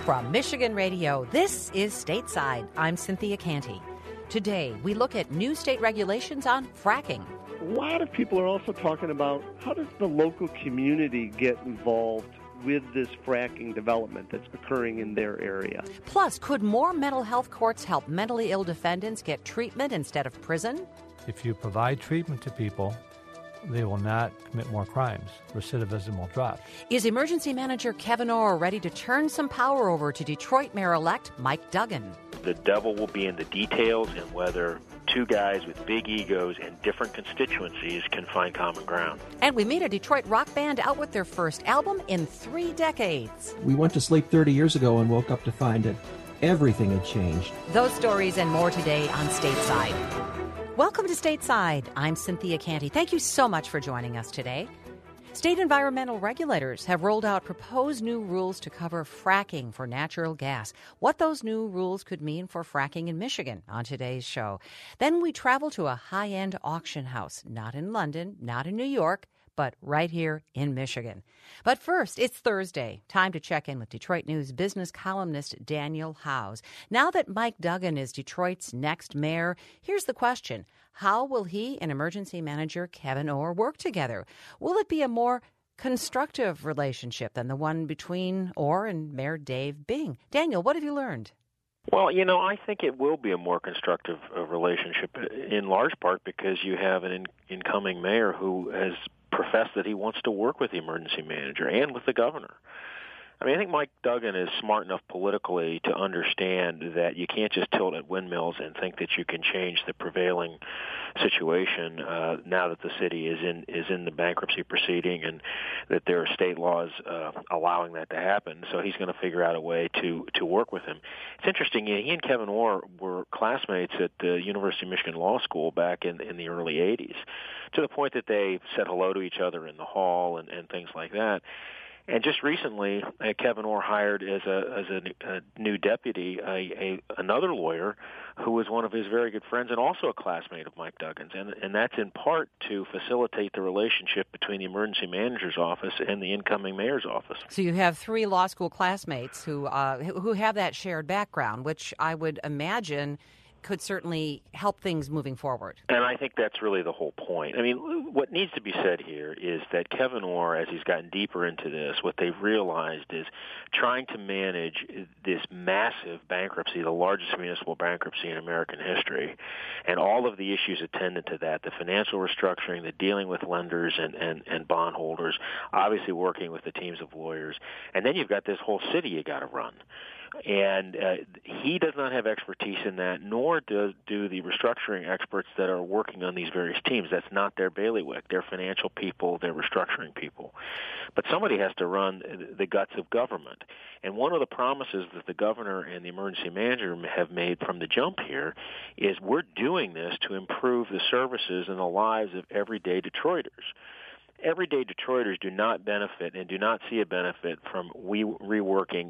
From Michigan Radio, this is Stateside. I'm Cynthia Canty. Today, we look at new state regulations on fracking. A lot of people are also talking about how does the local community get involved with this fracking development that's occurring in their area. Plus, could more mental health courts help mentally ill defendants get treatment instead of prison? If you provide treatment to people, they will not commit more crimes. Recidivism will drop. Is Emergency Manager Kevin Orr ready to turn some power over to Detroit Mayor-elect Mike Duggan? The devil will be in the details and whether two guys with big egos and different constituencies can find common ground. And we meet a Detroit rock band out with their first album in 3 decades. We went to sleep 30 years ago and woke up to find that everything had changed. Those stories and more today on Stateside. Welcome to Stateside. I'm Cynthia Canty. Thank you so much for joining us today. State environmental regulators have rolled out proposed new rules to cover fracking for natural gas. What those new rules could mean for fracking in Michigan on today's show. Then we travel to a high-end auction house, not in London, not in New York, but right here in Michigan. But first, it's Thursday. Time to check in with Detroit News business columnist Daniel Howes. Now that Mike Duggan is Detroit's next mayor, here's the question. How will he and emergency manager Kevin Orr work together? Will it be a more constructive relationship than the one between Orr and Mayor Dave Bing? Daniel, what have you learned? Well, I think it will be a more constructive relationship in large part because you have an incoming mayor who has professed that he wants to work with the emergency manager and with the governor. I think Mike Duggan is smart enough politically to understand that you can't just tilt at windmills and think that you can change the prevailing situation now that the city is in the bankruptcy proceeding and that there are state laws allowing that to happen. So he's going to figure out a way to work with him. It's interesting. He and Kevin Orr were classmates at the University of Michigan Law School back in the early 80s, to the point that they said hello to each other in the hall and things like that. And just recently, Kevin Orr hired as a new deputy another lawyer who was one of his very good friends and also a classmate of Mike Duggan's. And that's in part to facilitate the relationship between the emergency manager's office and the incoming mayor's office. So you have 3 law school classmates who have that shared background, which I would imagine could certainly help things moving forward. And I think that's really the whole point. What needs to be said here is that Kevin Orr, as he's gotten deeper into this, what they've realized is trying to manage this massive bankruptcy, the largest municipal bankruptcy in American history, and all of the issues attendant to that, the financial restructuring, the dealing with lenders and bondholders, obviously working with the teams of lawyers, and then you've got this whole city you got to run. And he does not have expertise in that, nor do the restructuring experts that are working on these various teams. That's not their bailiwick. They're financial people. They're restructuring people. But somebody has to run the guts of government. And one of the promises that the governor and the emergency manager have made from the jump here is we're doing this to improve the services and the lives of everyday Detroiters. Everyday Detroiters do not benefit and do not see a benefit from reworking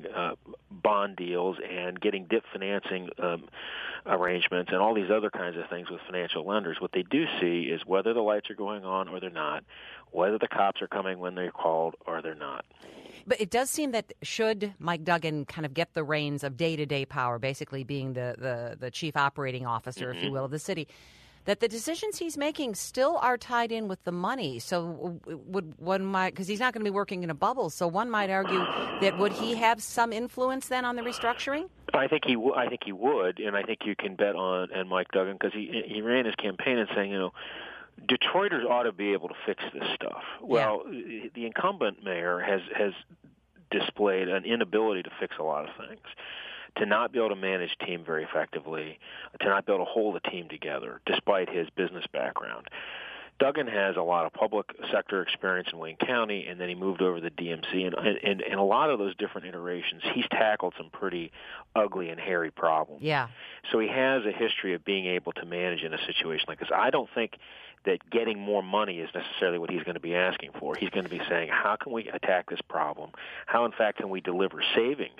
bond deals and getting DIP financing arrangements and all these other kinds of things with financial lenders. What they do see is whether the lights are going on or they're not, whether the cops are coming when they're called or they're not. But it does seem that should Mike Duggan kind of get the reins of day-to-day power, basically being the chief operating officer, if you will, of the city, that the decisions he's making still are tied in with the money. So because he's not going to be working in a bubble, so one might argue that would he have some influence then on the restructuring? I think he would, and I think you can bet on Mike Duggan because he ran his campaign and saying, Detroiters ought to be able to fix this stuff. Well, the incumbent mayor has displayed an inability to fix a lot of things, to not be able to manage team very effectively, to not be able to hold a team together, despite his business background. Duggan has a lot of public sector experience in Wayne County, and then he moved over to the DMC. And a lot of those different iterations, he's tackled some pretty ugly and hairy problems. Yeah. So he has a history of being able to manage in a situation like this. I don't think that getting more money is necessarily what he's going to be asking for. He's going to be saying, how can we attack this problem? How, in fact, can we deliver savings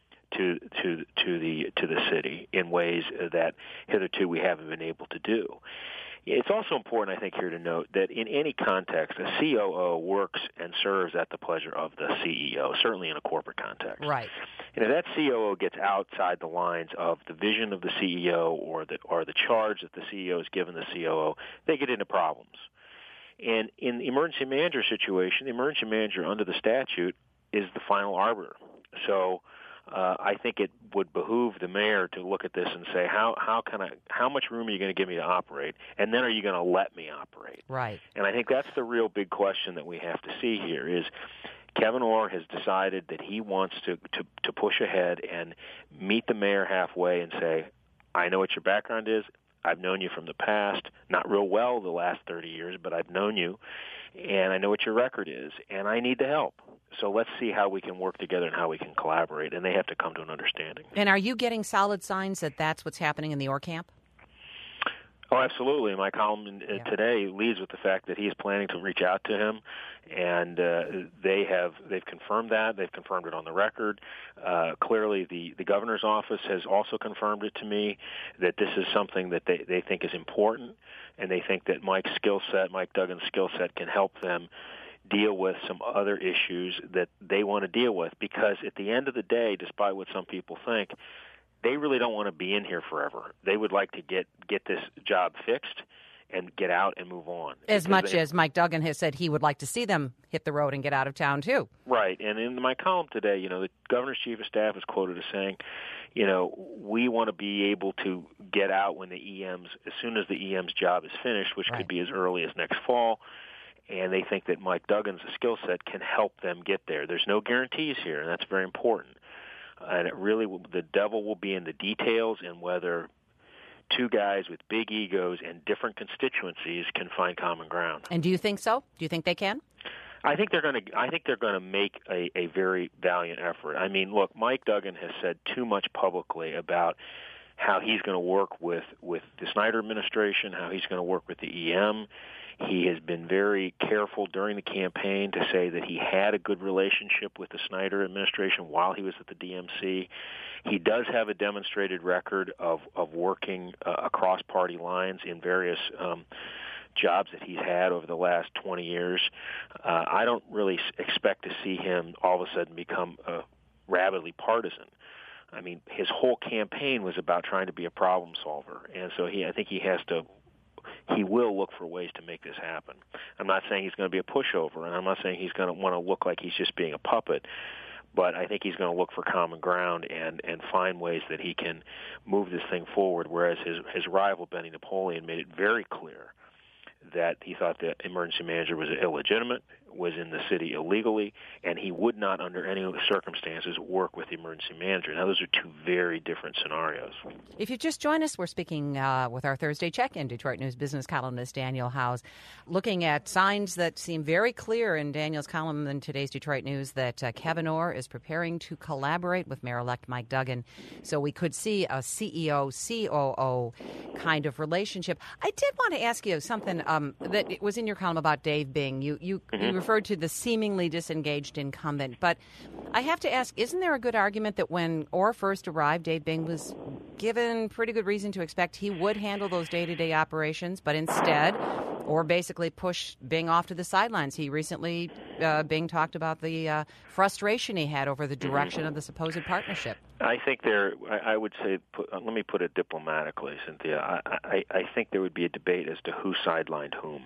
to the city in ways that hitherto we haven't been able to do? It's also important, I think, here to note that in any context, a COO works and serves at the pleasure of the CEO, certainly in a corporate context. Right. that COO gets outside the lines of the vision of the CEO or the charge that the CEO has given the COO, they get into problems. And in the emergency manager situation, the emergency manager under the statute is the final arbiter. So I think it would behoove the mayor to look at this and say, how much room are you going to give me to operate, and then are you going to let me operate? Right. And I think that's the real big question that we have to see here is Kevin Orr has decided that he wants to push ahead and meet the mayor halfway and say, I know what your background is. I've known you from the past, not real well the last 30 years, but I've known you, and I know what your record is, and I need the help. So let's see how we can work together and how we can collaborate, and they have to come to an understanding. And are you getting solid signs that that's what's happening in the Orr camp? Oh, absolutely. My column today leads with the fact that he is planning to reach out to him, and they've confirmed that. They've confirmed it on the record. Clearly, the governor's office has also confirmed it to me that this is something that they think is important, and they think that Mike Duggan's skill set can help them deal with some other issues that they want to deal with. Because at the end of the day, despite what some people think, they really don't want to be in here forever. They would like to get this job fixed and get out and move on. As much as Mike Duggan has said he would like to see them hit the road and get out of town, too. Right. And in my column today, the governor's chief of staff is quoted as saying, we want to be able to get out when as soon as the EM's job is finished, which could be as early as next fall. And they think that Mike Duggan's skill set can help them get there. There's no guarantees here, and that's very important. And the devil will be in the details and whether two guys with big egos and different constituencies can find common ground. And do you think so? Do you think they can? I think they're going to make a very valiant effort. I mean, look, Mike Duggan has said too much publicly about how he's going to work with the Snyder administration, how he's going to work with the EM. He has been very careful during the campaign to say that he had a good relationship with the Snyder administration while he was at the DMC. He does have a demonstrated record of working across party lines in various jobs that he's had over the last 20 years. I don't really expect to see him all of a sudden become rabidly partisan. I mean, his whole campaign was about trying to be a problem solver, and so I think he will look for ways to make this happen. I'm not saying he's going to be a pushover, and I'm not saying he's going to want to look like he's just being a puppet, but I think he's going to look for common ground and find ways that he can move this thing forward, whereas his rival, Benny Napoleon, made it very clear that he thought the emergency manager was illegitimate, was in the city illegally, and he would not under any circumstances work with the emergency manager. Now, those are two very different scenarios. If you just join us, we're speaking with our Thursday check-in, Detroit News business columnist Daniel Howes, looking at signs that seem very clear in Daniel's column in today's Detroit News that Kevin Orr is preparing to collaborate with Mayor-elect Mike Duggan. So we could see a CEO-COO kind of relationship. I did want to ask you something that was in your column about Dave Bing. You referred to the seemingly disengaged incumbent, but I have to ask, isn't there a good argument that when Orr first arrived, Dave Bing was given pretty good reason to expect he would handle those day-to-day operations, but instead Orr basically pushed Bing off to the sidelines? He recently, Bing talked about the frustration he had over the direction of the supposed partnership. I think I would say, let me put it diplomatically, Cynthia, I think there would be a debate as to who sidelined whom.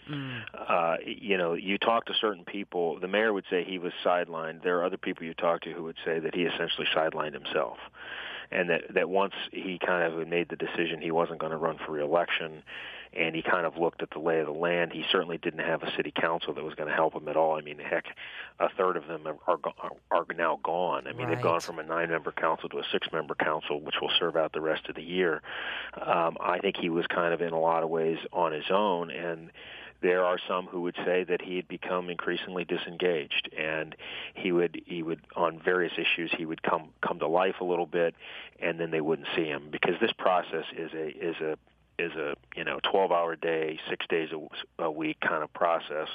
You talk to certain people, the mayor would say he was sidelined. There are other people you talk to who would say that he essentially sidelined himself. And that once he kind of made the decision he wasn't going to run for re-election, and he kind of looked at the lay of the land, he certainly didn't have a city council that was going to help him at all. I mean, heck, a third of them are now gone. I mean, They've gone from a 9-member council to a 6-member council, which will serve out the rest of the year. I think he was kind of in a lot of ways on his own, and there are some who would say that he had become increasingly disengaged, and he would on various issues he would come to life a little bit, and then they wouldn't see him, because this process is a 12-hour day, 6 days a week kind of process,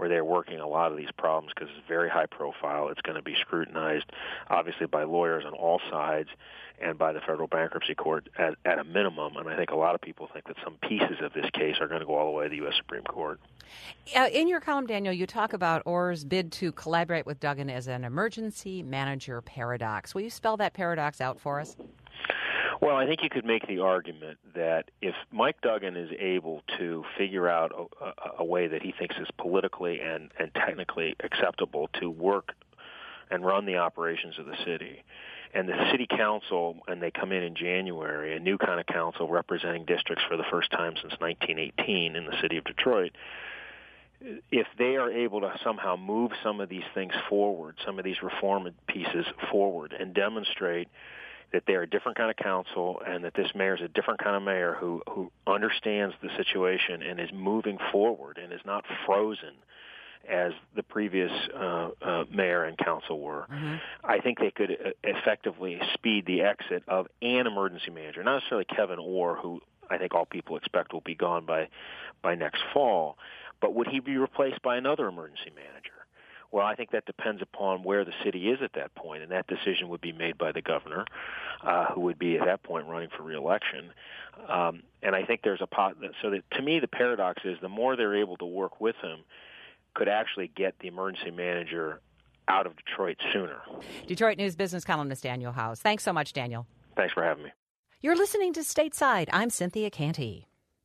where they're working a lot of these problems because it's very high profile. It's going to be scrutinized, obviously, by lawyers on all sides and by the federal bankruptcy court at a minimum. And I think a lot of people think that some pieces of this case are going to go all the way to the U.S. Supreme Court. In your column, Daniel, you talk about Orr's bid to collaborate with Duggan as an emergency manager paradox. Will you spell that paradox out for us? Well, I think you could make the argument that if Mike Duggan is able to figure out a way that he thinks is politically and technically acceptable to work and run the operations of the city, and the city council, and they come in January, a new kind of council representing districts for the first time since 1918 in the city of Detroit, if they are able to somehow move some of these things forward, some of these reform pieces forward, and demonstrate that they're a different kind of council and that this mayor is a different kind of mayor who understands the situation and is moving forward and is not frozen as the previous mayor and council were, I think they could effectively speed the exit of an emergency manager, not necessarily Kevin Orr, who I think all people expect will be gone by next fall, but would he be replaced by another emergency manager? Well, I think that depends upon where the city is at that point, and that decision would be made by the governor, who would be at that point running for re-election. And I think there's so that to me the paradox is the more they're able to work with him, could actually get the emergency manager out of Detroit sooner. Detroit News business columnist Daniel Howes. Thanks so much, Daniel. Thanks for having me. You're listening to Stateside. I'm Cynthia Canty.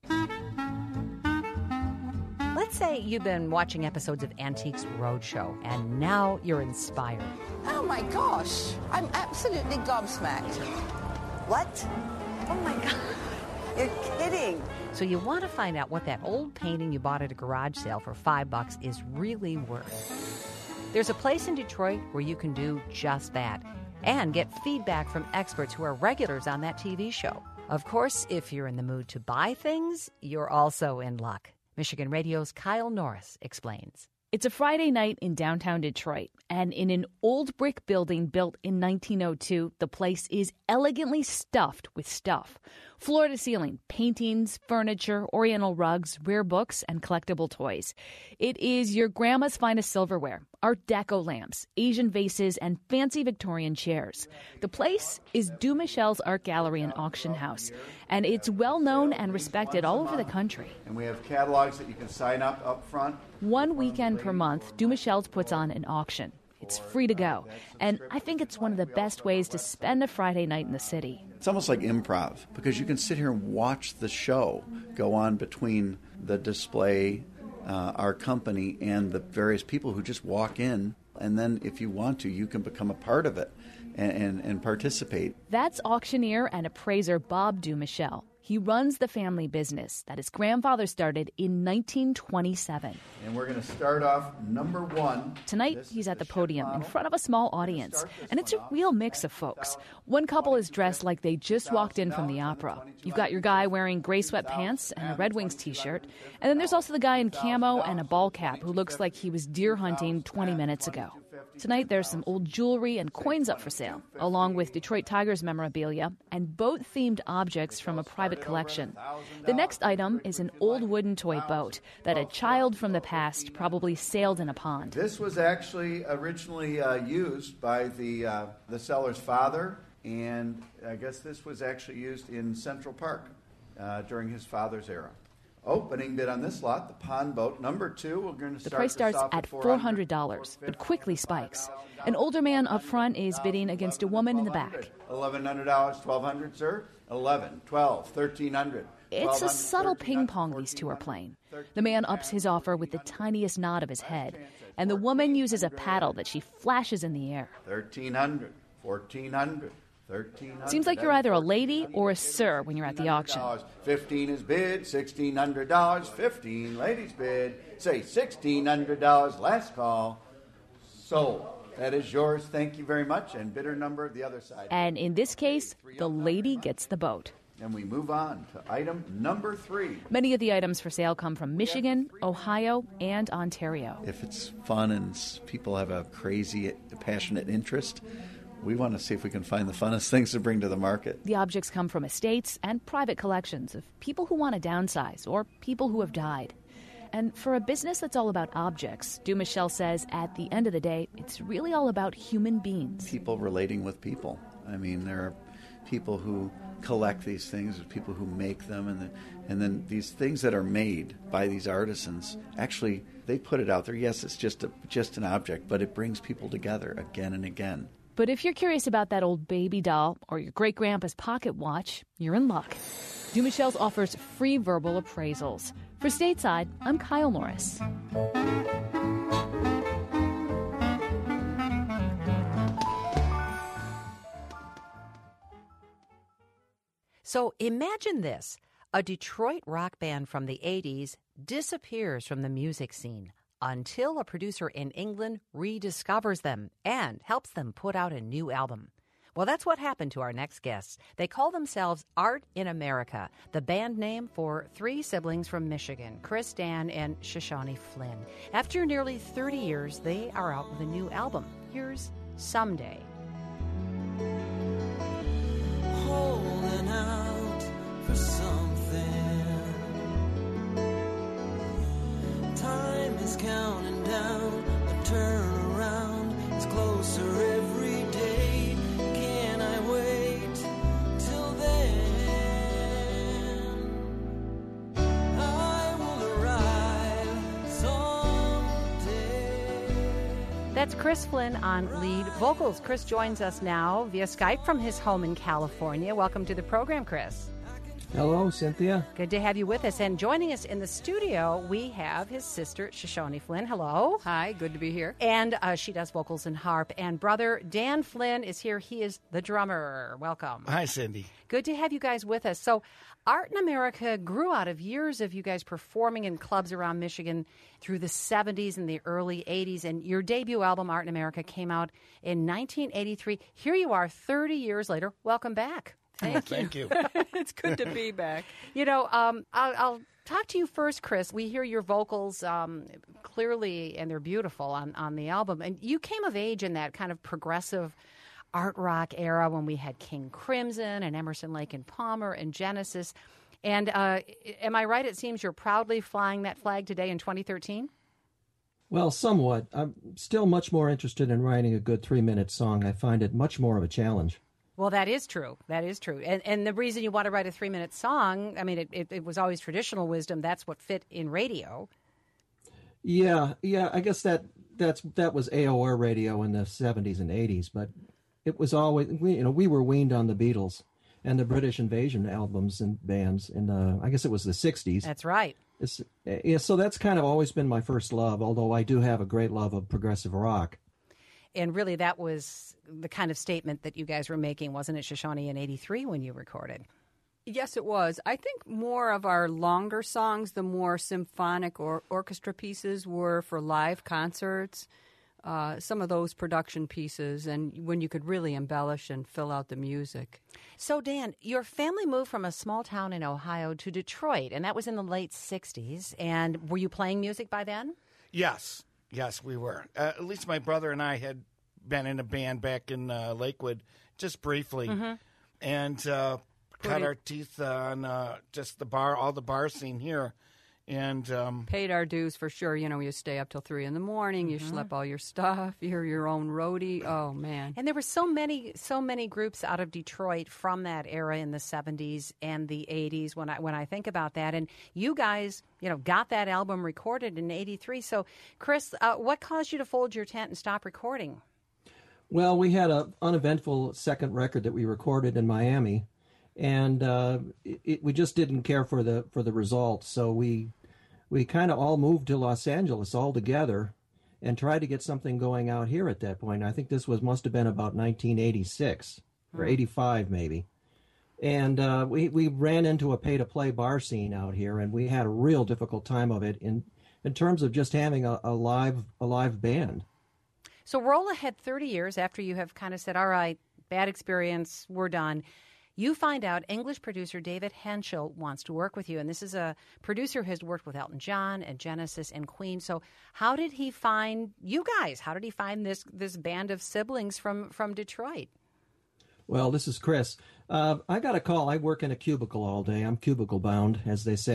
Let's say you've been watching episodes of Antiques Roadshow, and now you're inspired. Oh, my gosh. I'm absolutely gobsmacked. What? Oh, my God. You're kidding. So you want to find out what that old painting you bought at a garage sale for $5 is really worth. There's a place in Detroit where you can do just that and get feedback from experts who are regulars on that TV show. Of course, if you're in the mood to buy things, you're also in luck. Michigan Radio's Kyle Norris explains. It's a Friday night in downtown Detroit, and in an old brick building built in 1902, the place is elegantly stuffed with stuff. Floor to ceiling, paintings, furniture, oriental rugs, rare books, and collectible toys. It is your grandma's finest silverware, Art Deco lamps, Asian vases, and fancy Victorian chairs. The place is Dumichele's Art Gallery and Auction House, and it's well known and respected all over the country. And we have catalogs that you can sign up front. One weekend per month, Dumichele's puts on an auction. It's free to go, and I think it's one of the best ways to spend a Friday night in the city. It's almost like improv, because you can sit here and watch the show go on between the display, our company, and the various people who just walk in, and then if you want to, you can become a part of it and participate. That's auctioneer and appraiser Bob Dumichele. He runs the family business that his grandfather started in 1927. And we're going to start off number one. Tonight, he's at the podium in front of a small audience, and it's a real mix of folks. One couple is dressed like they just walked in from the opera. You've got your guy wearing gray sweatpants and a Red Wings t-shirt, and then there's also the guy in camo and a ball cap who looks like he was deer hunting 20 minutes ago. Tonight, there's some old jewelry and coins up for sale, along with Detroit Tigers memorabilia and boat-themed objects from a private collection. The next item is an old wooden toy boat that a child from the past probably sailed in a pond. This was actually originally used by the seller's father, and I guess this was actually used in Central Park during his father's era. Opening bid on this lot, the pond boat, number 2. We're going to start. The price starts at $400, but quickly spikes. An older man up front is bidding against a woman in the back. $1,100, $1,200, sir. 11, 12, 1,300. It's a subtle ping pong these two are playing. The man ups his offer with the tiniest nod of his head, and the woman uses a paddle that she flashes in the air. 1,300, 1,400. Seems like you're either a lady or a sir when you're at the auction. 15 is bid, $1,600, 15 ladies bid, say $1,600, last call, sold. That is yours, thank you very much, and bidder number the other side. And in this case, the lady gets the boat. And we move on to item number 3. Many of the items for sale come from Michigan, Ohio, and Ontario. If it's fun and people have a crazy, passionate interest, we want to see if we can find the funnest things to bring to the market. The objects come from estates and private collections of people who want to downsize or people who have died. And for a business that's all about objects, Dumichel says at the end of the day, it's really all about human beings. People relating with people. I mean, there are people who collect these things, there's people who make them, and then these things that are made by these artisans, actually, they put it out there. Yes, it's just an object, but it brings people together again and again. But if you're curious about that old baby doll or your great-grandpa's pocket watch, you're in luck. Dumichel's offers free verbal appraisals. For Stateside, I'm Kyle Morris. So imagine this. A Detroit rock band from the 80s disappears from the music scene until a producer in England rediscovers them and helps them put out a new album. Well, that's what happened to our next guests. They call themselves Art in America, the band name for three siblings from Michigan, Chris, Dan, and Shoshone Flynn. After nearly 30 years, they are out with a new album. Here's Someday. Holding out for something. Time is counting down, the turnaround is closer every day. Can I wait till then? I will arrive someday. That's Chris Flynn on lead vocals. Chris joins us now via Skype from his home in California. Welcome to the program, Chris. Hello, Cynthia. Good to have you with us. And joining us in the studio, we have his sister, Shoshone Flynn. Hello. Hi, good to be here. And she does vocals and harp. And brother Dan Flynn is here. He is the drummer. Welcome. Hi, Cindy. Good to have you guys with us. So Art in America grew out of years of you guys performing in clubs around Michigan through the 70s and the early 80s. And your debut album, Art in America, came out in 1983. Here you are 30 years later. Welcome back. Thank you. It's good to be back. You know, I'll talk to you first, Chris. We hear your vocals clearly, and they're beautiful on the album. And you came of age in that kind of progressive art rock era when we had King Crimson and Emerson, Lake and Palmer and Genesis. And am I right? It seems you're proudly flying that flag today in 2013? Well, somewhat. I'm still much more interested in writing a good 3-minute song. I find it much more of a challenge. Well, that is true. That is true. And the reason you want to write a 3-minute song, I mean, it was always traditional wisdom. That's what fit in radio. Yeah. I guess that was AOR radio in the 70s and 80s, but it was always, we were weaned on the Beatles and the British Invasion albums and bands in I guess it was the 60s. That's right. So that's kind of always been my first love, although I do have a great love of progressive rock. And really, that was the kind of statement that you guys were making, wasn't it, Shoshone, in 83 when you recorded? Yes, it was. I think more of our longer songs, the more symphonic or orchestra pieces were for live concerts, some of those production pieces, and when you could really embellish and fill out the music. So, Dan, your family moved from a small town in Ohio to Detroit, and that was in the late 60s. And were you playing music by then? Yes, we were. At least my brother and I had been in a band back in Lakewood, just briefly, and cut our teeth on just all the bar scene here, and paid our dues for sure. You stay up till 3 a.m, you schlep all your stuff, you're your own roadie. Oh man! And there were so many groups out of Detroit from that era in the 70s and the 80s. When I think about that, and you guys, got that album recorded in 83. So, Chris, what caused you to fold your tent and stop recording? Well, we had an uneventful second record that we recorded in Miami, and we just didn't care for the results. So we kind of all moved to Los Angeles all together and tried to get something going out here at that point. I think this must have been about 1986 or 85 maybe. And we ran into a pay-to-play bar scene out here, and we had a real difficult time of it in terms of just having a live band. So roll ahead 30 years after you have kind of said, all right, bad experience, we're done. You find out English producer David Henschel wants to work with you. And this is a producer who has worked with Elton John and Genesis and Queen. So how did he find you guys? How did he find this band of siblings from Detroit? Well, this is Chris. I got a call. I work in a cubicle all day. I'm cubicle bound, as they say.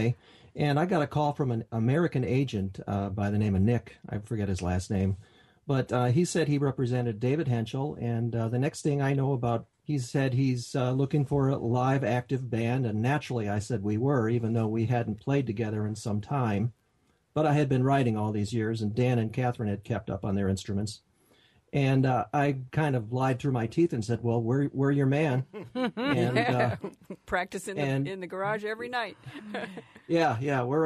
And I got a call from an American agent by the name of Nick. I forget his last name. But he said he represented David Henschel. And the next thing I know about, he said he's looking for a live active band. And naturally, I said we were, even though we hadn't played together in some time. But I had been writing all these years, and Dan and Catherine had kept up on their instruments. And I kind of lied through my teeth and said, well, we're your man. And practicing in the garage every night. Yeah, we're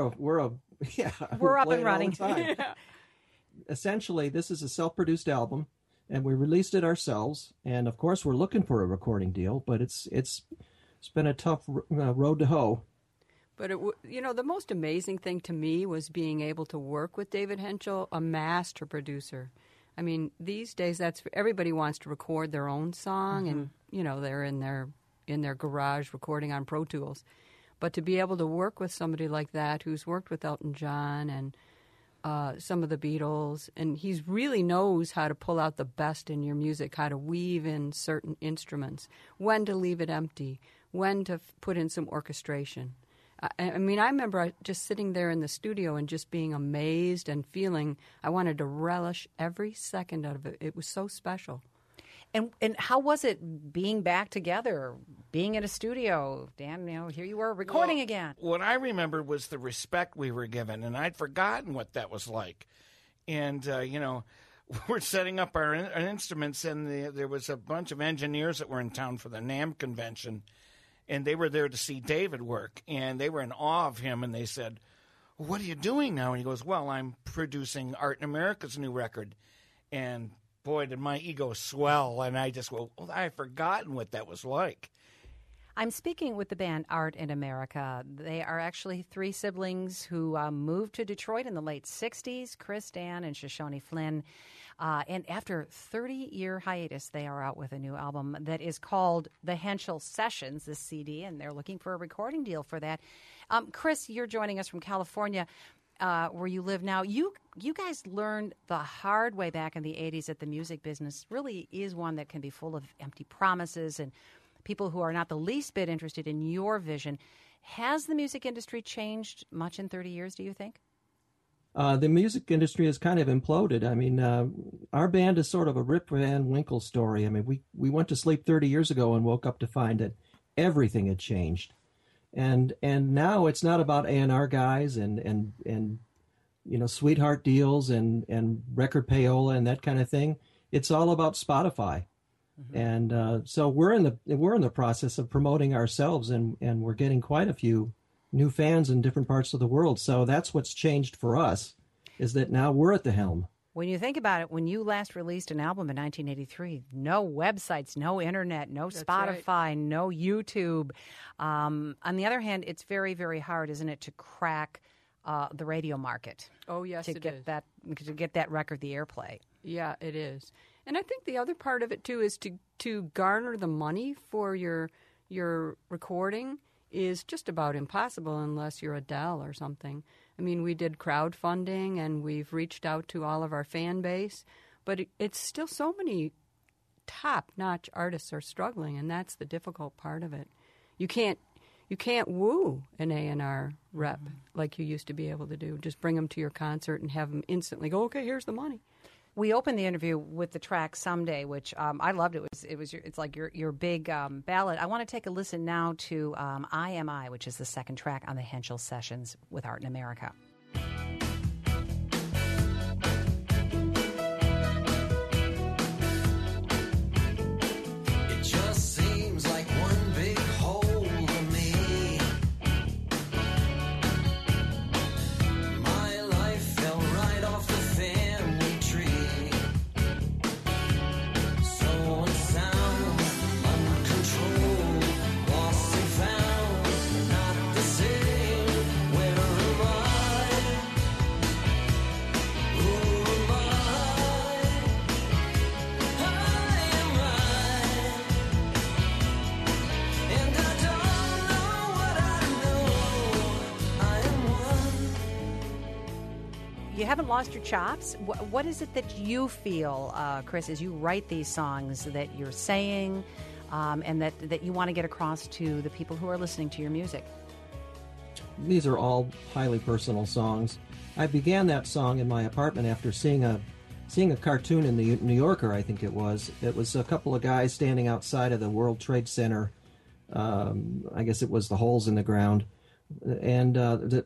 up and running. Yeah. Essentially, this is a self-produced album, and we released it ourselves. And of course, we're looking for a recording deal, but it's been a tough road to hoe. But the most amazing thing to me was being able to work with David Henschel, a master producer. I mean, these days, everybody wants to record their own song, and they're in their garage recording on Pro Tools. But to be able to work with somebody like that, who's worked with Elton John and some of the Beatles, and he really knows how to pull out the best in your music, how to weave in certain instruments, when to leave it empty, when to put in some orchestration. I mean, I remember just sitting there in the studio and just being amazed and feeling I wanted to relish every second out of it. It was so special. And how was it being back together, being in a studio? Dan, here you were recording again. What I remember was the respect we were given, and I'd forgotten what that was like. And, we're setting up our instruments, and there was a bunch of engineers that were in town for the NAMM convention. And they were there to see David work, and they were in awe of him, and they said, what are you doing now? And he goes, well, I'm producing Art in America's new record. And boy, did my ego swell, and I just, I had forgotten what that was like. I'm speaking with the band Art in America. They are actually three siblings who moved to Detroit in the late 60s, Chris, Dan, and Shoshone Flynn. And after 30-year hiatus, they are out with a new album that is called The Henschel Sessions, this CD, and they're looking for a recording deal for that. Chris, you're joining us from California, where you live now. You guys learned the hard way back in the 80s that the music business really is one that can be full of empty promises and people who are not the least bit interested in your vision. Has the music industry changed much in 30 years, do you think? The music industry has kind of imploded. I mean, our band is sort of a Rip Van Winkle story. I mean, we went to sleep 30 years ago and woke up to find that everything had changed. And now it's not about A&R guys and sweetheart deals and record payola and that kind of thing. It's all about Spotify. Mm-hmm. And so we're in the process of promoting ourselves, and we're getting quite a few new fans in different parts of the world. So that's what's changed for us, is that now we're at the helm. When you think about it, when you last released an album in 1983, no websites, no internet, no That's Spotify, right. No YouTube. On the other hand, it's very, very hard, isn't it, to crack the radio market? Oh, yes, to get that record the airplay. Yeah, it is. And I think the other part of it, too, is to garner the money for your recording is just about impossible unless you're Adele or something. I mean, we did crowdfunding, and we've reached out to all of our fan base, but it's still so many top-notch artists are struggling, and that's the difficult part of it. You can't woo an A&R rep like you used to be able to do. Just bring them to your concert and have them instantly go, okay, here's the money. We opened the interview with the track "Someday," which I loved. It's like your big ballad. I want to take a listen now to "I Am I," which is the second track on the Henschel Sessions with Art in America. It just seems like one big hole to me. My life fell right off the family tree. So unsound, uncontrolled, lost and found, not the same. Where am I? Who am I? Am I? And I don't know what I know. I am one. You haven't lost your chops. What is it that you feel, Chris, as you write these songs that you're saying, and that you want to get across to the people who are listening to your music? these are all highly personal songs. I began that song in my apartment after seeing a cartoon in the New Yorker, I think it was. It was a couple of guys standing outside of the World Trade Center. I guess it was the holes in the ground. And,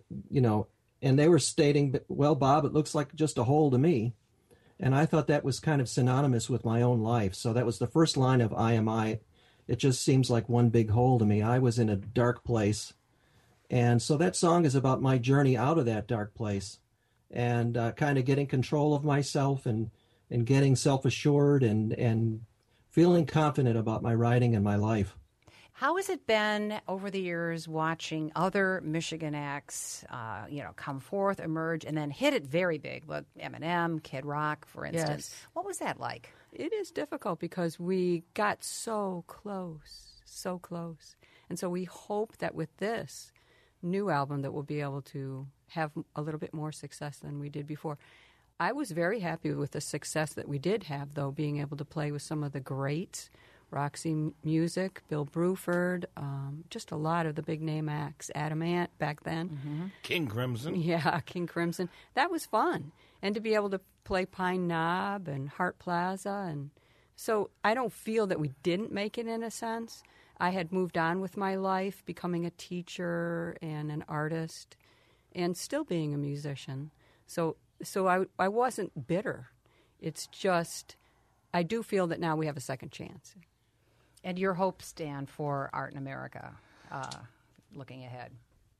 and they were stating, well, Bob, it looks like just a hole to me. And I thought that was kind of synonymous with my own life. So that was the first line of I Am I. It just seems like one big hole to me. I was in a dark place. And so that song is about my journey out of that dark place and kind of getting control of myself and getting self-assured and feeling confident about my writing and my life. How has it been over the years watching other Michigan acts, come forth, emerge, and then hit it very big? Look, Eminem, Kid Rock, for instance. Yes. What was that like? It is difficult because we got so close. And so we hope that with this new album that we'll be able to have a little bit more success than we did before. I was very happy with the success that we did have, though, being able to play with some of the greats. Roxy Music, Bill Bruford, just a lot of the big-name acts. Adam Ant back then. Mm-hmm. King Crimson. Yeah, King Crimson. That was fun. And to be able to play Pine Knob and Hart Plaza. And so I don't feel that we didn't make it in a sense. I had moved on with my life, becoming a teacher and an artist, and still being a musician. So I wasn't bitter. It's just I do feel that now we have a second chance. And your hopes, Dan, for Art in America, looking ahead?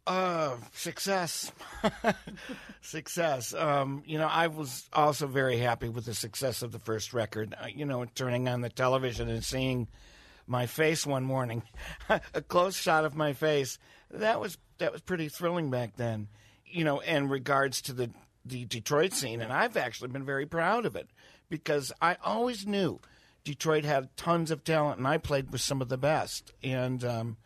Success. Success. I was also very happy with the success of the first record. Turning on the television and seeing my face one morning, a close shot of my face, that was pretty thrilling back then. In regards to the Detroit scene, and I've actually been very proud of it because I always knew Detroit had tons of talent, and I played with some of the best. And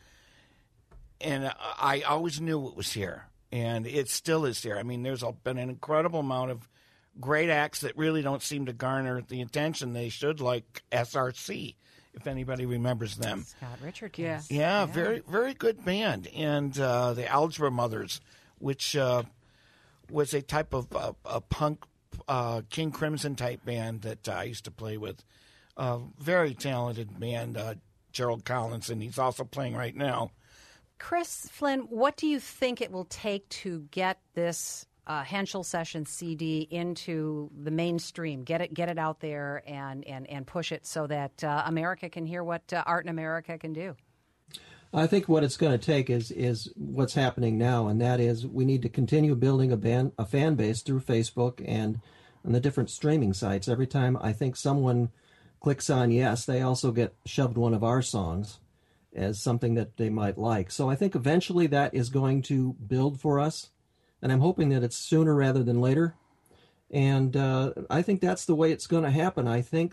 I always knew it was here, and it still is here. I mean, there's been an incredible amount of great acts that really don't seem to garner the attention they should, like SRC, if anybody remembers them. Scott Richard. Yeah, very, very good band. And the Algebra Mothers, which was a type of a punk King Crimson type band that I used to play with. Very talented band, Gerald Collinson. He's also playing right now. Chris Flynn, what do you think it will take to get this Henschel Sessions CD into the mainstream? Get it out there and push it so that America can hear what Art in America can do. I think what it's going to take is what's happening now, and that is we need to continue building a fan base through Facebook and on the different streaming sites. Every time I think someone clicks on yes, they also get shoved one of our songs as something that they might like. So I think eventually that is going to build for us, and I'm hoping that it's sooner rather than later. And I think that's the way it's going to happen.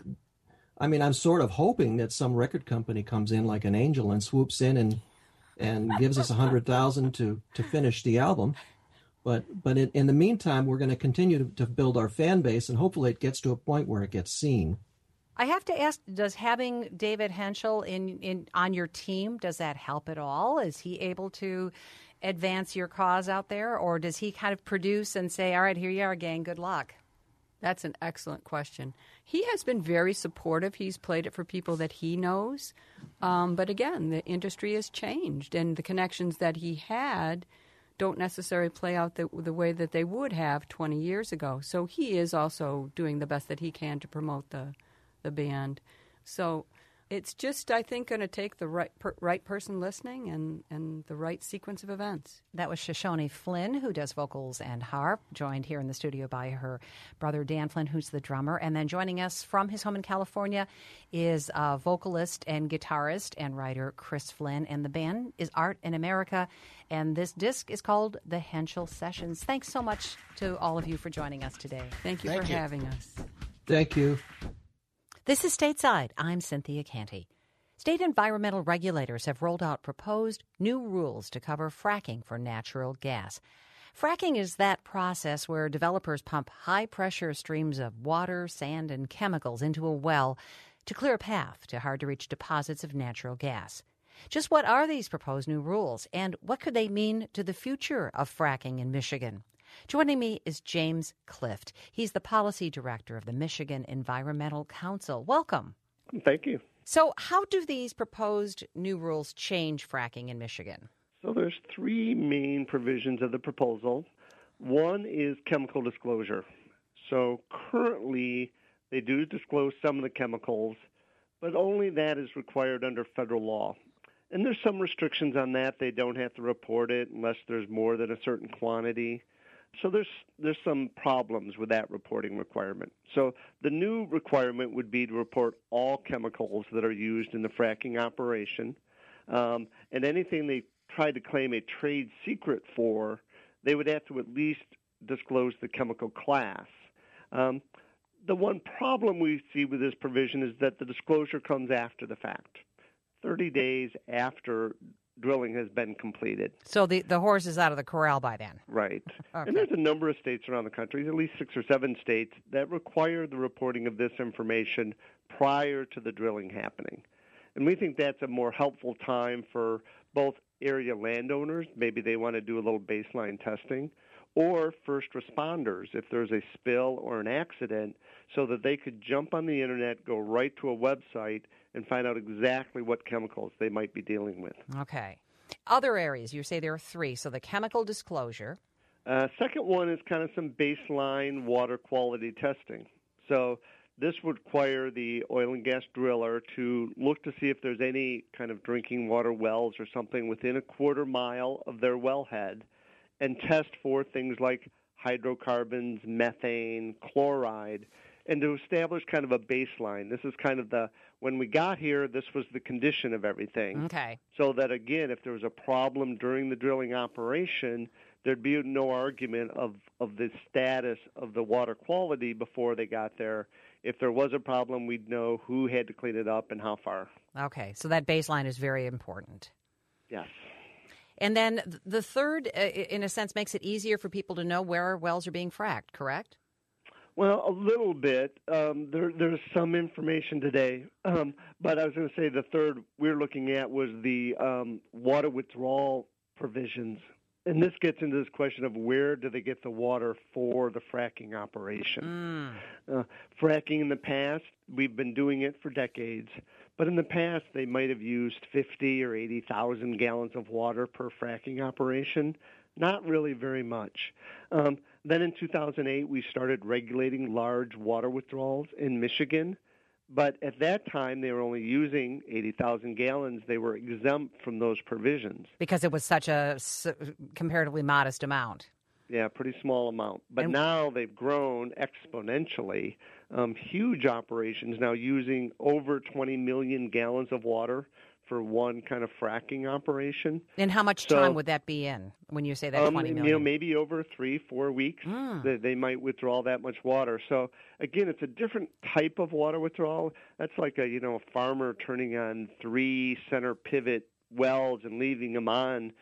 I'm sort of hoping that some record company comes in like an angel and swoops in and gives us $100,000 to finish the album. But in the meantime, we're going to continue to build our fan base, and hopefully it gets to a point where it gets seen. I have to ask, does having David Henschel on your team, does that help at all? Is he able to advance your cause out there, or does he kind of produce and say, all right, here you are, gang, good luck? That's an excellent question. He has been very supportive. He's played it for people that he knows. But again, the industry has changed, and the connections that he had don't necessarily play out the way that they would have 20 years ago. So he is also doing the best that he can to promote the band. So it's just, I think, going to take the right person listening and the right sequence of events. That was Shoshone Flynn, who does vocals and harp, joined here in the studio by her brother Dan Flynn, who's the drummer. And then joining us from his home in California is vocalist and guitarist and writer Chris Flynn. And the band is Art in America. And this disc is called The Henschel Sessions. Thanks so much to all of you for joining us today. Thank you for having us. Thank you. This is Stateside. I'm Cynthia Canty. State environmental regulators have rolled out proposed new rules to cover fracking for natural gas. Fracking is that process where developers pump high-pressure streams of water, sand, and chemicals into a well to clear a path to hard-to-reach deposits of natural gas. Just what are these proposed new rules, and what could they mean to the future of fracking in Michigan? Joining me is James Clift. He's the policy director of the Michigan Environmental Council. Welcome. Thank you. So how do these proposed new rules change fracking in Michigan? So there's three main provisions of the proposal. One is chemical disclosure. So currently they do disclose some of the chemicals, but only that is required under federal law. And there's some restrictions on that. They don't have to report it unless there's more than a certain quantity. So there's some problems with that reporting requirement. So the new requirement would be to report all chemicals that are used in the fracking operation. And anything they try to claim a trade secret for, they would have to at least disclose the chemical class. The one problem we see with this provision is that the disclosure comes after the fact, 30 days after drilling has been completed. So the horse is out of the corral by then. Right. Okay. And there's a number of states around the country, at least 6 or 7 states, that require the reporting of this information prior to the drilling happening. And we think that's a more helpful time for both area landowners, maybe they want to do a little baseline testing, or first responders if there's a spill or an accident, so that they could jump on the internet, go right to a website, and find out exactly what chemicals they might be dealing with. Okay. Other areas, you say there are 3. So the chemical disclosure. Second one is kind of some baseline water quality testing. So this would require the oil and gas driller to look to see if there's any kind of drinking water wells or something within a quarter mile of their wellhead, and test for things like hydrocarbons, methane, chloride, and to establish kind of a baseline. This is kind of when we got here, this was the condition of everything. Okay. So that, again, if there was a problem during the drilling operation, there'd be no argument of the status of the water quality before they got there. If there was a problem, we'd know who had to clean it up and how far. Okay, so that baseline is very important. Yes. And then the third, in a sense, makes it easier for people to know where wells are being fracked, correct? Well, a little bit. There's some information today, but I was going to say the third we're looking at was the water withdrawal provisions. And this gets into this question of where do they get the water for the fracking operation. Fracking in the past, we've been doing it for decades, but in the past they might have used 50 or 80,000 gallons of water per fracking operation. Not really very much. Then in 2008, we started regulating large water withdrawals in Michigan. But at that time, they were only using 80,000 gallons. They were exempt from those provisions. Because it was such a comparatively modest amount. Yeah, pretty small amount. But now they've grown exponentially. Huge operations now using over 20 million gallons of water for one kind of fracking operation. And how much time would that be in when you say that 20 million? Maybe over 3-4 weeks they might withdraw that much water. So again, it's a different type of water withdrawal. That's like a farmer turning on 3 center pivot wells and leaving them on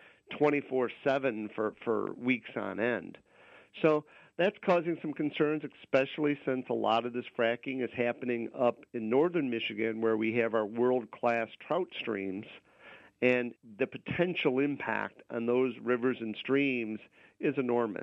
24/7 for weeks on end. So that's causing some concerns, especially since a lot of this fracking is happening up in northern Michigan, where we have our world-class trout streams, and the potential impact on those rivers and streams is enormous.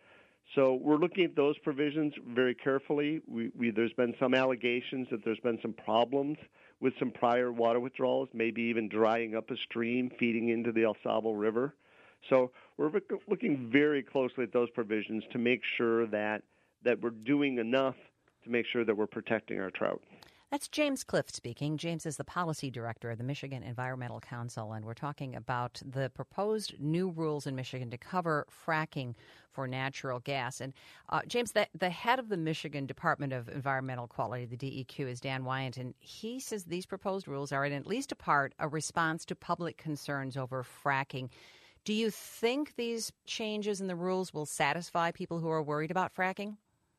So we're looking at those provisions very carefully. There's been some allegations that there's been some problems with some prior water withdrawals, maybe even drying up a stream feeding into the El Sabo River. So we're looking very closely at those provisions to make sure that we're doing enough to make sure that we're protecting our trout. That's James Clift speaking. James is the policy director of the Michigan Environmental Council, and we're talking about the proposed new rules in Michigan to cover fracking for natural gas. And James, the head of the Michigan Department of Environmental Quality, the DEQ, is Dan Wyant, and he says these proposed rules are in at least a part a response to public concerns over fracking. Do you think these changes in the rules will satisfy people who are worried about fracking?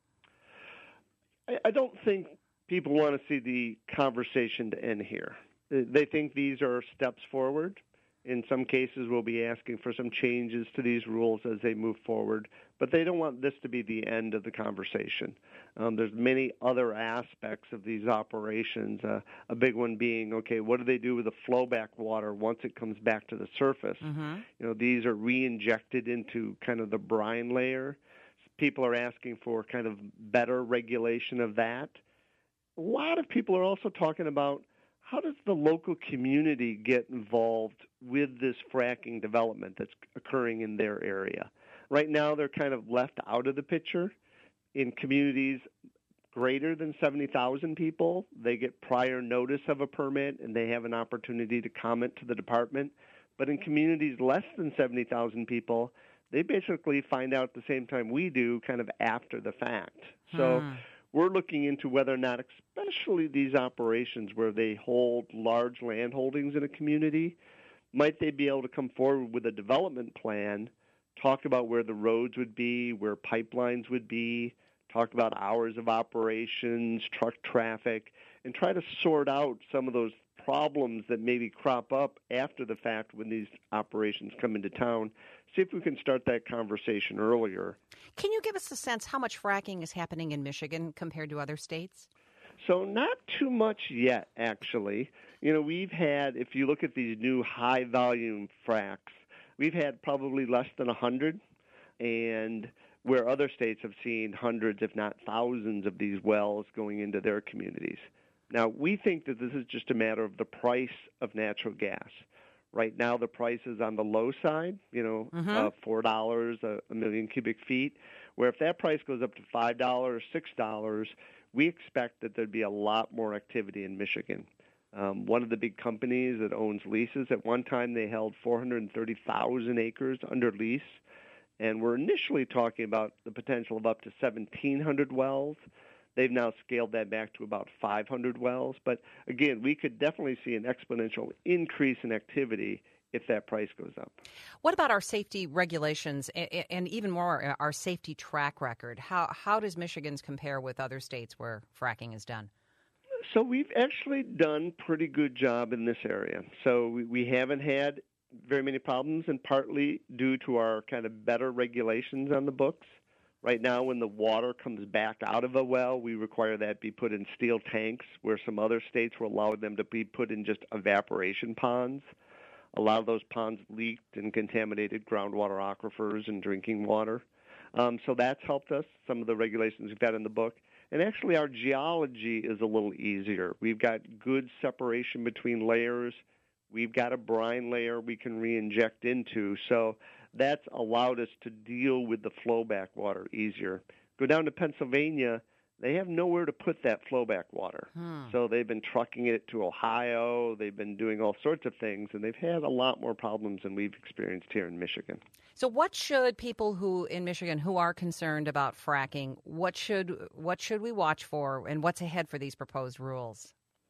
I don't think people want to see the conversation to end here. They think these are steps forward, In some cases, we'll be asking for some changes to these rules as they move forward, but they don't want this to be the end of the conversation. There's many other aspects of these operations, a big one being, okay, what do they do with the flowback water once it comes back to the surface? These are re-injected into kind of the brine layer. People are asking for kind of better regulation of that. A lot of people are also talking about how does the local community get involved with this fracking development that's occurring in their area? Right now, they're kind of left out of the picture. In communities greater than 70,000 people, they get prior notice of a permit, and they have an opportunity to comment to the department. But in communities less than 70,000 people, they basically find out at the same time we do, kind of after the fact. So we're looking into whether or not, especially these operations where they hold large land holdings in a community, might they be able to come forward with a development plan, talk about where the roads would be, where pipelines would be, talk about hours of operations, truck traffic, and try to sort out some of those problems that maybe crop up after the fact when these operations come into town. See if we can start that conversation earlier. Can you give us a sense how much fracking is happening in Michigan compared to other states? So not too much yet, actually. We've had, if you look at these new high-volume fracs, we've had probably less than 100, and where other states have seen hundreds, if not thousands, of these wells going into their communities. Now, we think that this is just a matter of the price of natural gas. Right now, the price is on the low side, $4 a million cubic feet, where if that price goes up to $5 or $6, we expect that there'd be a lot more activity in Michigan. One of the big companies that owns leases, at one time they held 430,000 acres under lease, and we're initially talking about the potential of up to 1,700 wells. They've now scaled that back to about 500 wells. But again, we could definitely see an exponential increase in activity if that price goes up. What about our safety regulations and even more our safety track record? How does Michigan's compare with other states where fracking is done? So we've actually done a pretty good job in this area. So we haven't had very many problems, and partly due to our kind of better regulations on the books. Right now, when the water comes back out of a well, we require that be put in steel tanks, where some other states will allow them to be put in just evaporation ponds. A lot of those ponds leaked and contaminated groundwater aquifers and drinking water. So that's helped us, some of the regulations we've got in the book. And actually, our geology is a little easier. We've got good separation between layers. We've got a brine layer we can re-inject into. So that's allowed us to deal with the flowback water easier. Go down to Pennsylvania, they have nowhere to put that flowback water. So they've been trucking it to Ohio. They've been doing all sorts of things, and they've had a lot more problems than we've experienced here in Michigan. So what should people who in Michigan who are concerned about fracking, what should we watch for, and what's ahead for these proposed rules?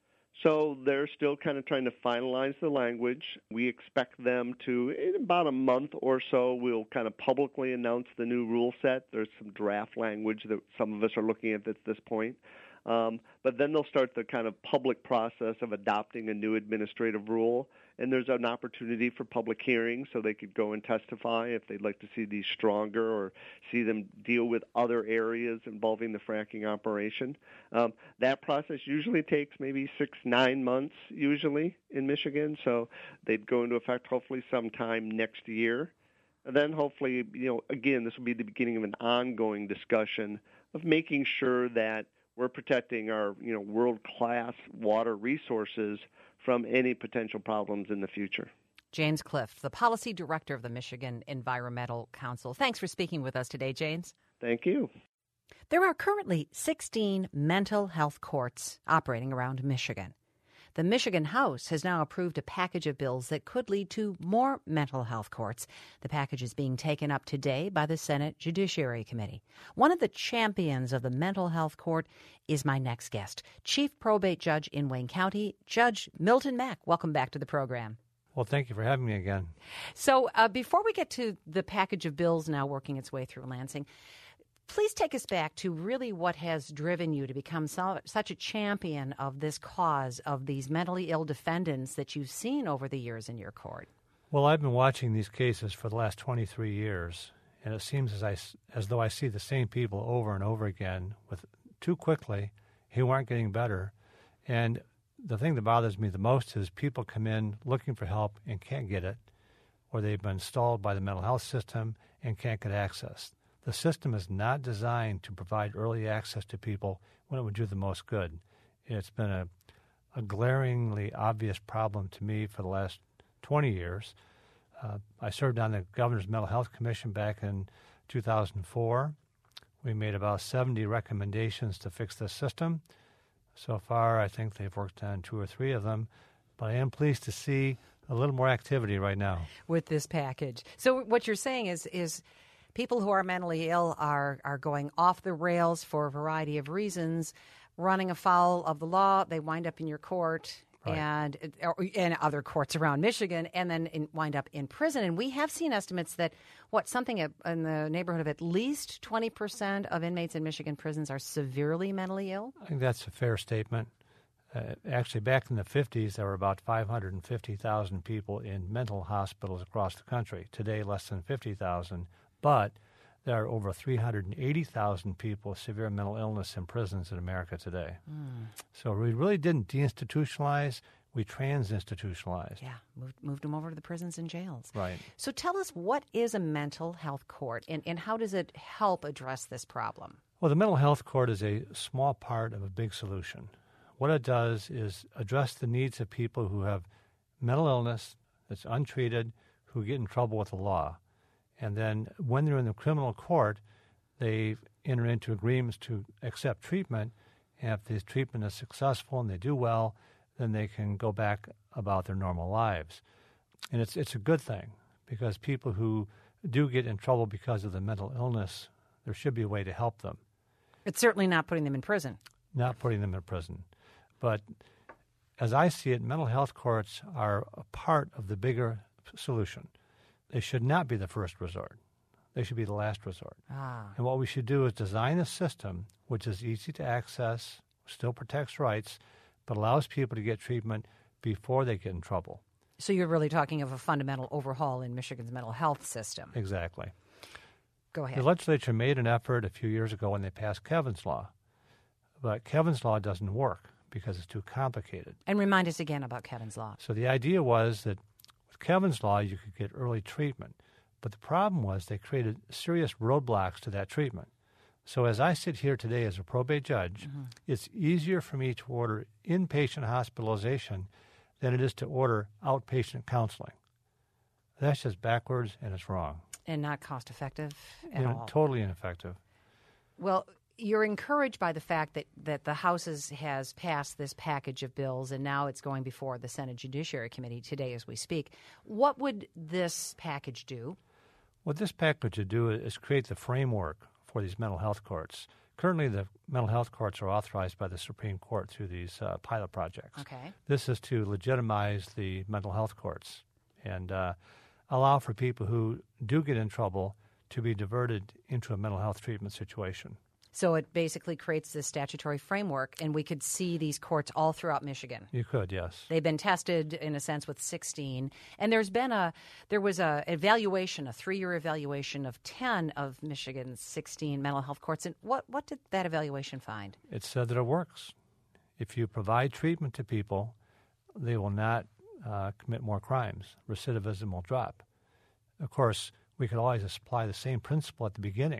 So they're still kind of trying to finalize the language. We expect them to, in about a month or so, we'll kind of publicly announce the new rule set. There's some draft language that some of us are looking at this point. But then they'll start the kind of public process of adopting a new administrative rule. And there's an opportunity for public hearings, so they could go and testify if they'd like to see these stronger or see them deal with other areas involving the fracking operation. That process usually takes maybe 6-9 months usually in Michigan, so they'd go into effect hopefully sometime next year. And then hopefully, again, this will be the beginning of an ongoing discussion of making sure that we're protecting our, world-class water resources from any potential problems in the future. James Clift, the Policy Director of the Michigan Environmental Council. Thanks for speaking with us today, James. Thank you. There are currently 16 mental health courts operating around Michigan. The Michigan House has now approved a package of bills that could lead to more mental health courts. The package is being taken up today by the Senate Judiciary Committee. One of the champions of the mental health court is my next guest, Chief Probate Judge in Wayne County, Judge Milton Mack. Welcome back to the program. Well, thank you for having me again. So before we get to the package of bills now working its way through Lansing, please take us back to really what has driven you to become such a champion of this cause of these mentally ill defendants that you've seen over the years in your court. Well, I've been watching these cases for the last 23 years, and it seems as though I see the same people over and over again with too quickly who aren't getting better. And the thing that bothers me the most is people come in looking for help and can't get it, or they've been stalled by the mental health system and can't get access. The system is not designed to provide early access to people when it would do the most good. It's been a glaringly obvious problem to me for the last 20 years. I served on the Governor's Mental Health Commission back in 2004. We made about 70 recommendations to fix this system. So far, I think they've worked on 2 or 3 of them, but I am pleased to see a little more activity right now with this package. So what you're saying is people who are mentally ill are going off the rails for a variety of reasons, running afoul of the law. They wind up in your court. Right. And other courts around Michigan, and then wind up in prison. And we have seen estimates that, something in the neighborhood of at least 20% of inmates in Michigan prisons are severely mentally ill? I think that's a fair statement. Actually, back in the 50s, there were about 550,000 people in mental hospitals across the country. Today, less than 50,000. But there are over 380,000 people with severe mental illness in prisons in America today. So we really didn't deinstitutionalize, we trans-institutionalized. Yeah, moved them over to the prisons and jails. Right. So tell us, what is a mental health court, and how does it help address this problem? Well, the mental health court is a small part of a big solution. What it does is address the needs of people who have mental illness that's untreated, who get in trouble with the law. And then when they're in the criminal court, they enter into agreements to accept treatment. And if this treatment is successful and they do well, then they can go back about their normal lives. And it's a good thing, because people who do get in trouble because of the mental illness, there should be a way to help them. It's certainly not putting them in prison. Not putting them in prison. But as I see it, mental health courts are a part of the bigger solution. They should not be the first resort. They should be the last resort. And what we should do is design a system which is easy to access, still protects rights, but allows people to get treatment before they get in trouble. So you're really talking of a fundamental overhaul in Michigan's mental health system. Exactly. Go ahead. The legislature made an effort a few years ago when they passed Kevin's Law. But Kevin's Law doesn't work because it's too complicated. And remind us again about Kevin's Law. So the idea was that with Kevin's Law, you could get early treatment. But the problem was they created serious roadblocks to that treatment. So as I sit here today as a probate judge, it's easier for me to order inpatient hospitalization than it is to order outpatient counseling. That's just backwards, and it's wrong. And not cost effective at all. Totally ineffective. Well, you're encouraged by the fact that the House has passed this package of bills, and now it's going before the Senate Judiciary Committee today as we speak. What would this package do? What this package would do is create the framework for these mental health courts. Currently, the mental health courts are authorized by the Supreme Court through these pilot projects. Okay. This is to legitimize the mental health courts and allow for people who do get in trouble to be diverted into a mental health treatment situation. So it basically creates this statutory framework, and we could see these courts all throughout Michigan. You could, yes. They've been tested, in a sense, with 16. And there was a evaluation, a 3-year evaluation of 10 of Michigan's 16 mental health courts. And what did that evaluation find? It said that it works. If you provide treatment to people, they will not commit more crimes. Recidivism will drop. Of course, we could always apply the same principle at the beginning.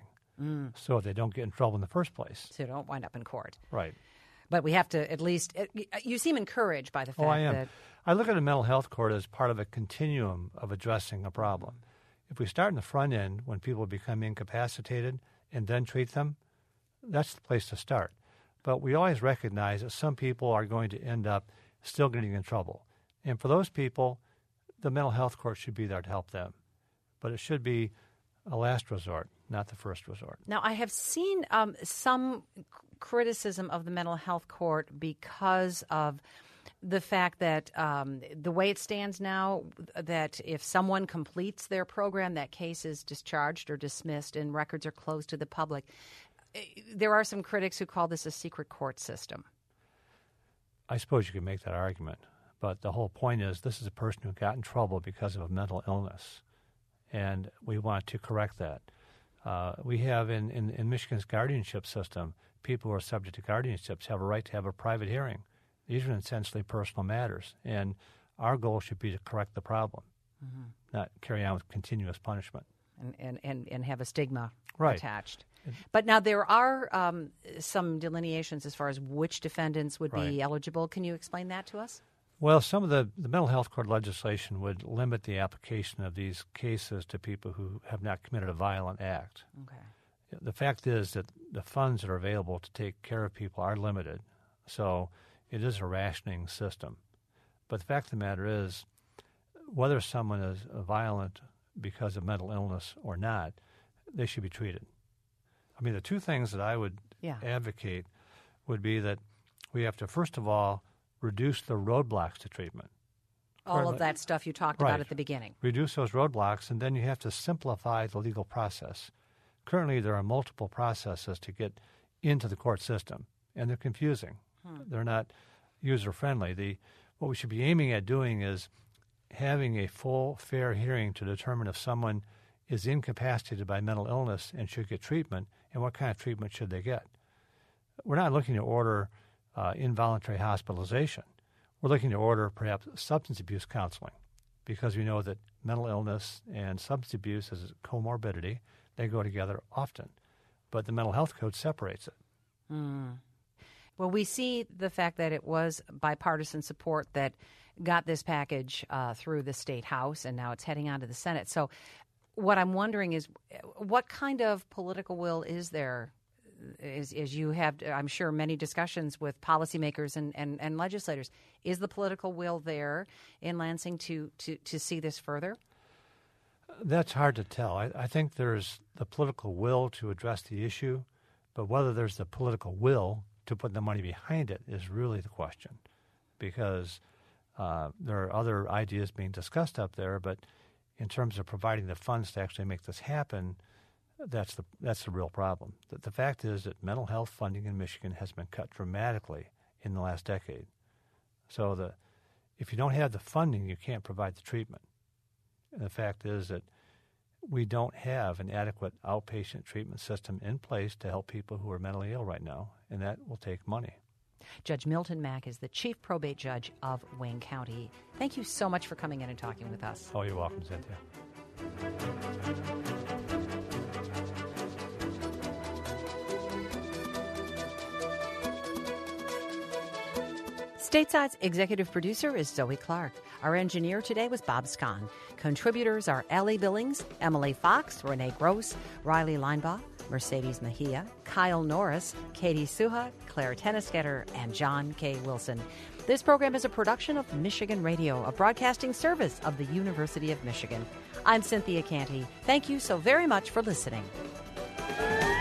So they don't get in trouble in the first place. So they don't wind up in court. Right. But we have to at least you seem encouraged by the fact I am. that... I look at a mental health court as part of a continuum of addressing a problem. If we start in the front end, when people become incapacitated, and then treat them, that's the place to start. But we always recognize that some people are going to end up still getting in trouble. And for those people, the mental health court should be there to help them. But it should be a last resort, not the first resort. Now, I have seen some criticism of the mental health court because of the fact that the way it stands now, that if someone completes their program, that case is discharged or dismissed and records are closed to the public. There are some critics who call this a secret court system. I suppose you could make that argument. But the whole point is this is a person who got in trouble because of a mental illness, and we want to correct that. We have in Michigan's guardianship system, people who are subject to guardianships have a right to have a private hearing. These are essentially personal matters, and our goal should be to correct the problem, not carry on with continuous punishment. And have a stigma right. attached. But now there are some delineations as far as which defendants would be eligible. Can you explain that to us? Well, some of the mental health court legislation would limit the application of these cases to people who have not committed a violent act. Okay. The fact is that the funds that are available to take care of people are limited, so it is a rationing system. But the fact of the matter is, whether someone is violent because of mental illness or not, they should be treated. I mean, the two things that I would advocate would be that we have to, first of all, reduce the roadblocks to treatment. All of that stuff you talked about at the beginning. Reduce those roadblocks, and then you have to simplify the legal process. Currently, there are multiple processes to get into the court system, and they're confusing. They're not user-friendly. What we should be aiming at doing is having a full, fair hearing to determine if someone is incapacitated by mental illness and should get treatment, and what kind of treatment should they get. We're not looking to order involuntary hospitalization. We're looking to order perhaps substance abuse counseling, because we know that mental illness and substance abuse is a comorbidity. They go together often, but the mental health code separates it. Well, we see the fact that it was bipartisan support that got this package through the State House, and now it's heading on to the Senate. So what I'm wondering is, what kind of political will is there? As you have, I'm sure, many discussions with policymakers and legislators, is the political will there in Lansing to see this further? That's hard to tell. I think there's the political will to address the issue, but whether there's the political will to put the money behind it is really the question, because there are other ideas being discussed up there, but in terms of providing the funds to actually make this happen, that's the real problem. The fact is that mental health funding in Michigan has been cut dramatically in the last decade. So if you don't have the funding, you can't provide the treatment. And the fact is that we don't have an adequate outpatient treatment system in place to help people who are mentally ill right now, and that will take money. Judge Milton Mack is the Chief Probate Judge of Wayne County. Thank you so much for coming in and talking with us. Oh, you're welcome, Cynthia. Stateside's executive producer is Zoe Clark. Our engineer today was Bob Scahn. Contributors are Ellie Billings, Emily Fox, Renee Gross, Riley Linebaugh, Mercedes Mejia, Kyle Norris, Katie Suha, Claire Tennisgetter, and John K. Wilson. This program is a production of Michigan Radio, a broadcasting service of the University of Michigan. I'm Cynthia Canty. Thank you so very much for listening.